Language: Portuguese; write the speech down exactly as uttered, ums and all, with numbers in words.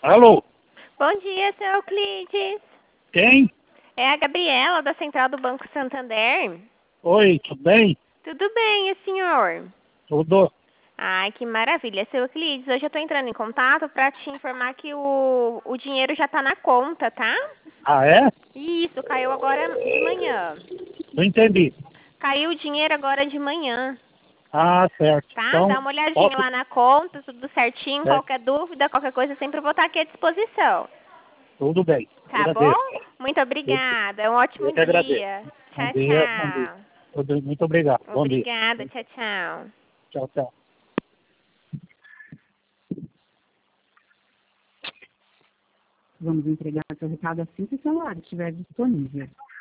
Alô? Bom dia, seu Euclides. Quem? É a Gabriela, da Central do Banco Santander. Oi, tudo bem? Tudo bem, e o senhor? Tudo. Ai, que maravilha. Seu Euclides, hoje eu tô entrando em contato para te informar que o, o dinheiro já tá na conta, tá? Ah, é? Isso, caiu agora de manhã. Não entendi. Caiu o dinheiro agora de manhã, Ah, certo. tá? Então, Dá uma olhadinha posso... lá na conta, tudo certinho. É, Qualquer dúvida, qualquer coisa, sempre vou estar aqui à disposição. tudo bem. Tá bom? Agradeço. Muito Eu, obrigada. Um eu ótimo que agradeço. dia. Bom Tchau, dia, bom dia. tchau. Tudo- Muito obrigado. Bom dia. Obrigada, tchau, tchau. Tchau, tchau. Vamos entregar seu recado assim que o celular estiver disponível.